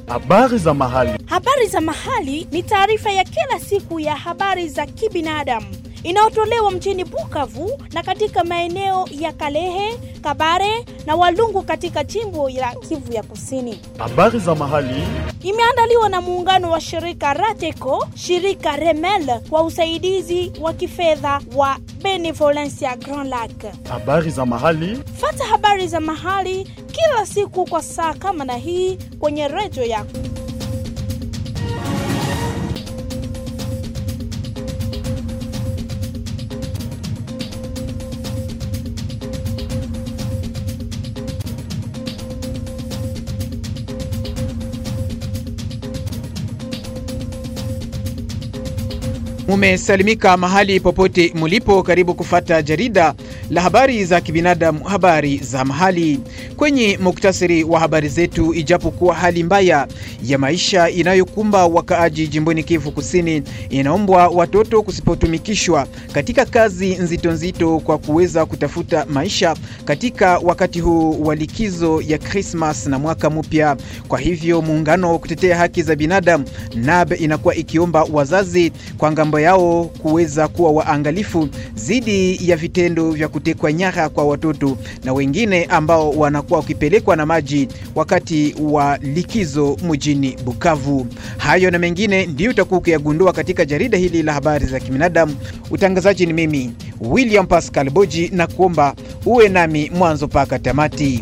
Habari za mahali. Habari za mahali ni taarifa ya kila siku ya habari za kibinadamu inayotolewa mjini Bukavu na katika maeneo ya Kalehe, Kabare na Walungu katika jimbo la Kivu ya Kusini. Habari za mahali imeandaliwa na muungano wa shirika Rateco, shirika Remel kwa usaidizi wa kifedha wa Benevolencia Grand Lac. Habari za mahali. Fata habari za mahali kila siku kwa saa kama na hii kwenye redio yako. Mumesalimika mahali popote mulipo, karibu kufata jarida la habari za kibinadamu, habari za mahali. Kwenye muktasari wa habari zetu, ijapokuwa hali mbaya ya maisha inayokumba wakaaji jimboni Kivu Kusini, inaombwa watoto kusipotumikishwa katika kazi nzito nzito kwa kuweza kutafuta maisha katika wakati huu wa likizo ya Christmas na mwaka mpya. Kwa hivyo muungano wa kutetea haki za binadamu NAB inakuwa ikiomba wazazi kwa ngambo yao kuweza kuwa waangalifu zidi ya vitendo vya kutekwa nyara kwa watoto na wengine ambao wanakuwa wakipelekwa na maji wakati wa likizo mjini Bukavu. Hayo na mengine ndio utakuwa ukiyagundua katika jarida hili la habari za kibinadamu. Utangazaji ni mimi William Pascal Boji, na kuomba uwe nami mwanzo paka tamati.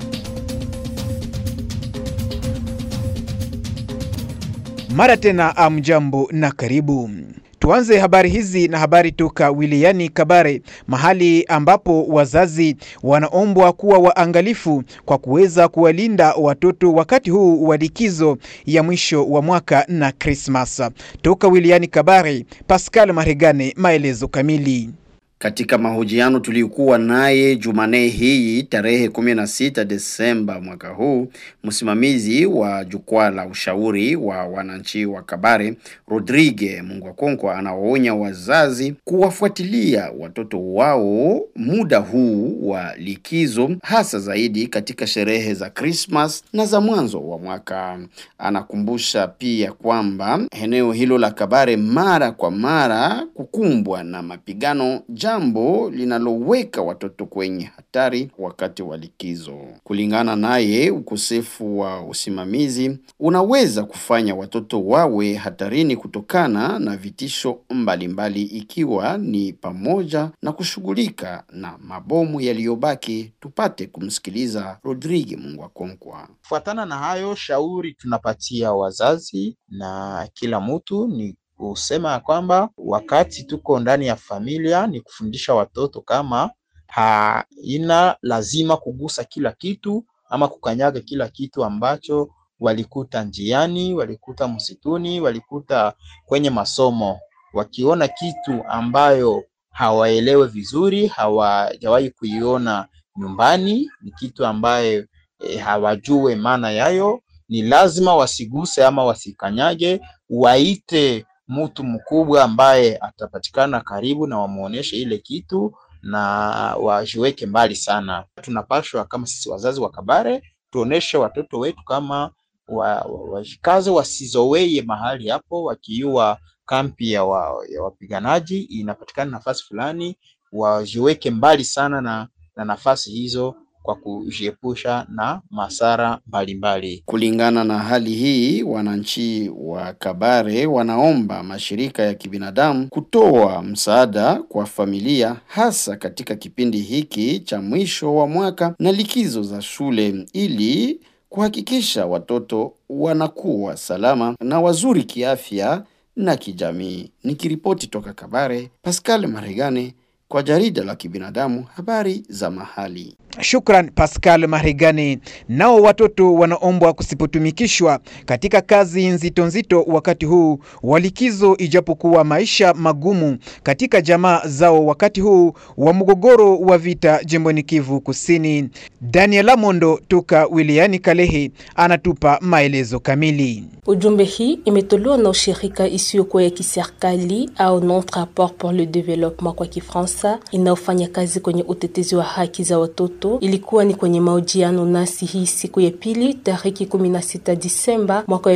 Mara tena amjambo na karibu. Tuanze habari hizi na habari toka wilayani Kabare, mahali ambapo wazazi wanaombwa kuwa waangalifu kwa kuweza kuwalinda watoto wakati huu wa likizo ya mwisho wa mwaka na Christmas. Toka wilayani Kabare, Pascal Maregane, maelezo kamili. Katika mahojiano tuliokuwa naye Jumane hii tarehe 16 Desemba mwaka huu, msimamizi wa jukwaa la ushauri wa wananchi wa Kabare, Rodrigue Mungwakonkwa, anawaonya wazazi kuwafuatilia watoto wao muda huu wa likizo, hasa zaidi katika sherehe za Christmas na za mwanzo wa mwaka. Anakumbusha pia kwamba eneo hilo la Kabare mara kwa mara kukumbwa na mapigano, jambo linaloweka watoto kwenye hatari wakati wa likizo. Kulingana naye, ukosefu wa usimamizi unaweza kufanya watoto wawe hatarini kutokana na vitisho mbalimbali, ikiwa ni pamoja na kushughulika na mabomu yaliyobaki. Tupate kumsikiliza Rodrigue Mungwakonkwa. Fuatana na hayo, shauri tunapatia wazazi na kila mtu ni kusema kwamba wakati tuko ndani ya familia ni kufundisha watoto kama haina lazima kugusa kila kitu ama kukanyaga kila kitu ambacho walikuta njiani, walikuta msituni, walikuta kwenye masomo. Wakiona kitu ambayo hawaelewe vizuri, hawajawahi kuiona nyumbani, ni kitu ambaye hawajue maana yayo, ni lazima wasiguse ama wasikanyage. Waite mtu mkubwa ambaye atapatikana karibu na wamuoneshe ile kitu na wajiweke mbali sana. Tunapashwa kama sisi wazazi wa Kabare tuoneshe watoto wetu kama wajikaze, wasizoweye mahali hapo. Wakiua kampi ya wapiganaji inapatikana nafasi fulani, wajiweke mbali sana na nafasi hizo kwa kujiepusha na masara mbalimbali. Kulingana na hali hii, wananchi wa Kabare wanaomba mashirika ya kibinadamu kutoa msaada kwa familia, hasa katika kipindi hiki cha mwisho wa mwaka na likizo za shule, ili kuhakikisha watoto wanakuwa salama na wazuri kiafya na kijamii. Nikiripoti toka Kabare, Pascal Maregane kwa jarida la kibinadamu, habari za mahali. Shukran Pascal Maregane. Nao watoto wanaombwa kusipotumikishwa katika kazi nzito nzito wakati huu walikizo, ijapokuwa maisha magumu katika jamaa zao wakati huu wa mgogoro wa vita jimboni Kivu Kusini. Daniela Mondo toka wilayani Kalehe anatupa maelezo kamili. Ujumbe hii imetolewa na ushirika isiyokuwa ya kiserikali au Notre Rapport pour le Développement kwa Kifaransa, inaofanya kazi kwenye utetezi wa haki za watoto Lamondo ilikuwa ni kwenye mahojiano nasi hii siku ya pili tariki 16 Disemba mwaka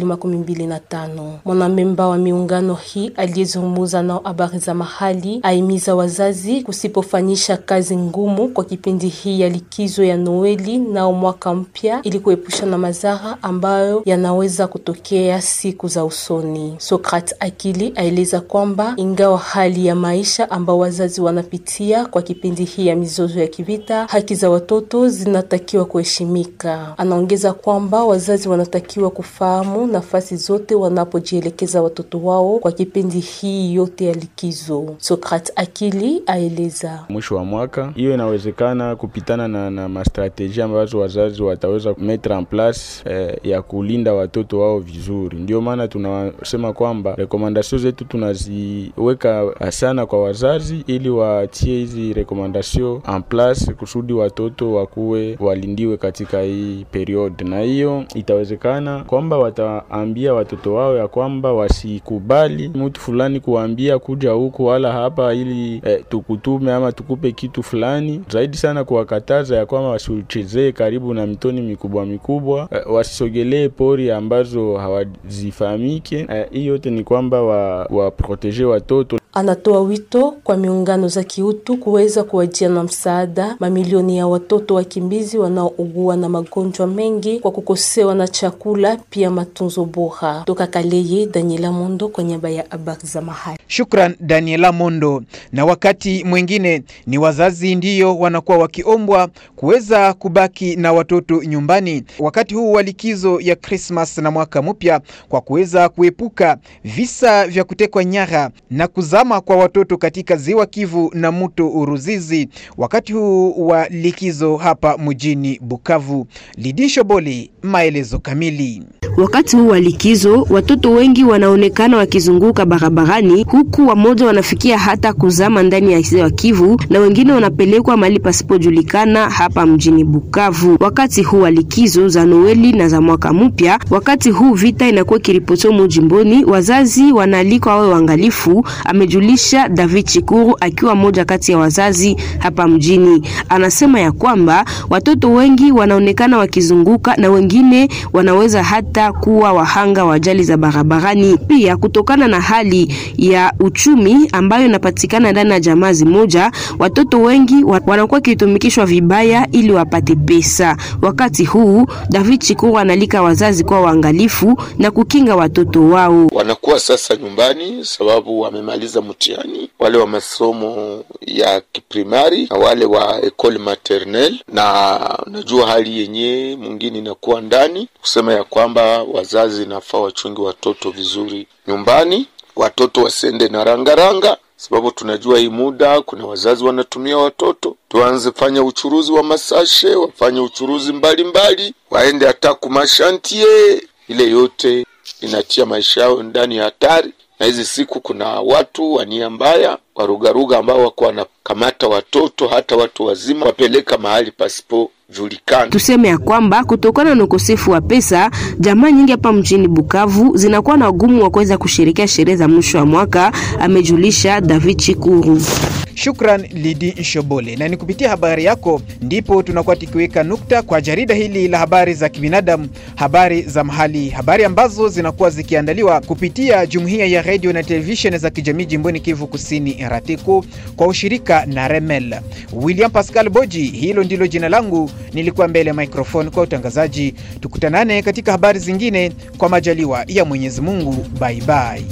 2025. Mwanamemba wa miungano hii aliyezungumza nao habari za mahali aimiza wazazi kusipofanyisha kazi ngumu kwa kipindi hii ya likizo ya Noeli na mwaka mpya ili kuepusha na madhara ambayo yanaweza kutokea siku za usoni. Socrates Akili aeleza kwamba ingawa hali ya maisha ambao wazazi wanapitia kwa kipindi hii ya mizozo ya kivita, haki za watoto zinatakiwa kuheshimika. Anaongeza kwamba wazazi wanatakiwa kufahamu nafasi zote wanapojielekeza watoto wao kwa kipindi hii yote ya likizo. Socrates Akili aeleza. Mwisho wa mwaka, hiyo inawezekana kupitana na mastrategia ambazo wazazi wataweza mettre en place ya kulinda watoto wao vizuri. Ndio maana tunasema kwamba recommendation zetu tunaziweka sana kwa wazazi ili watie hizi recommendation en place kusudi watoto wakuwe walindiwe katika hii period. Na hiyo itawezekana kwamba wataambia watoto wao ya kwamba wasikubali mtu fulani kuambia kuja huko wala hapa ili tukutume ama tukupe kitu fulani. Zaidi sana kuwakataza ya kwamba wasichezee karibu na mitoni mikubwa, wasisogelee pori ambazo hawazifahamike. Hii yote ni kwamba wa proteger watoto. Anatoa wito kwa miungano za kiutu kuweza kuwajia na msaada mamilioni ya watoto wakimbizi wanaougua na magonjwa mengi kwa kukosewa na chakula pia matunzo bora. Toka Kaleye, Daniela Mondo kwa niaba ya habari za mahali. Shukran Daniela Mondo. Na wakati mwingine ni wazazi ndiyo wanakuwa wakiombwa kuweza kubaki na watoto nyumbani wakati huu wa likizo ya Christmas na mwaka mpya kwa kuweza kuepuka visa vya kutekwa nyara na kuzama kwa watoto katika ziwa Kivu na mto Uruzizi wakati huu wa likizo hapa mjini Bukavu. Lidisho Boli, maelezo kamili. Wakati huu wa likizo, watoto wengi wanaonekana wakizunguka barabarani, huku wamoja wanafikia hata kuzama ndani ya ziwa Kivu na wengine wanapelekwa mahali pasipojulikana hapa mjini Bukavu. Wakati huu wa likizo za Noeli na za mwaka mpya, wakati huu vita inakuwa kiripoto jimboni, wazazi wanaalikwa wawe waangalifu, amejulisha David Chikuru akiwa mmoja kati ya wazazi hapa mjini. Anasema ya kwamba watoto wengi wanaonekana wakizunguka na wengine wanaweza hata kuwa wahanga wa ajali za barabarani. Pia kutokana na hali ya uchumi ambayo inapatikana ndani ya jamaa moja, watoto wengi wanakuwa kitumikishwa vibaya ili wapate pesa. Wakati huu David Chikuru analika wazazi kwa waangalifu na kukinga watoto wao. Wanakuwa sasa nyumbani sababu wamemaliza mtihani, wale wa masomo ya kiprimari na wale wa école maternelle, na najua hali yenye mwingine inakuwa ndani kusema ya kwamba wazazi nafaa wachungi watoto vizuri nyumbani, watoto wasende na rangaranga sababu tunajua hii muda kuna wazazi wanatumia watoto. Tuanze fanya uchuruzi wa masashe, wafanye uchuruzi mbalimbali, waende hata kumashantie. Ile yote inatia maisha yao ndani ya hatari. Na hizi siku kuna watu wa nia mbaya, warugaruga ambao wako wanakamata watoto hata watu wazima wapeleka mahali pasipo julikana. Tuseme ya kwamba kutokana na ukosefu wa pesa, jamaa nyingi hapa mjini Bukavu zinakuwa na ugumu wa kuweza kushirikia sherehe za mwisho wa mwaka, amejulisha David Chikuru. Shukran Lidi Nshobole. Na ni kupitia habari yako ndipo tunakuwa tukiweka nukta kwa jarida hili la habari za kibinadamu, habari za mahali, habari ambazo zinakuwa zikiandaliwa kupitia Jumuiya ya Radio na Television za kijamii jimboni Kivu Kusini RATECO kwa ushirika na Remel. William Pascal Boji, hilo ndilo jina langu, nilikuwa mbele microphone kwa utangazaji. Tukutanane katika habari zingine kwa majaliwa ya Mwenyezi Mungu. Bye bye.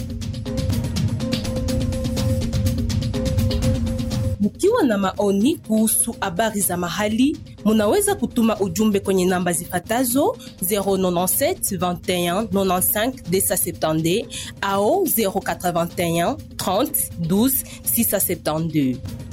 Mkiwa na maoni kuhusu habari za mahali, munaweza kutuma ujumbe kwenye namba zifatazo 097 21 95 270 au 081 30 12 672.